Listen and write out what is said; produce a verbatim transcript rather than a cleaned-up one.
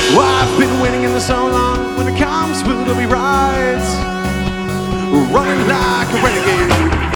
Well, I've been waiting in the so long. When it comes, will there be rides? Running like a renegade.